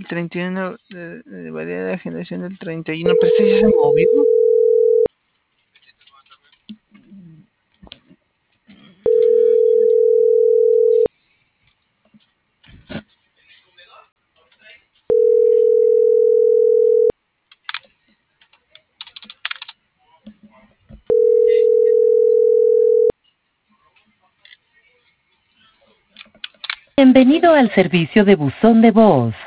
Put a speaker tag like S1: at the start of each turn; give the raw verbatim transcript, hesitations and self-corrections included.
S1: treinta y uno, de, de variedad de la generación del treinta y uno, pero este ya se movió.
S2: Bienvenido al servicio de buzón de voz.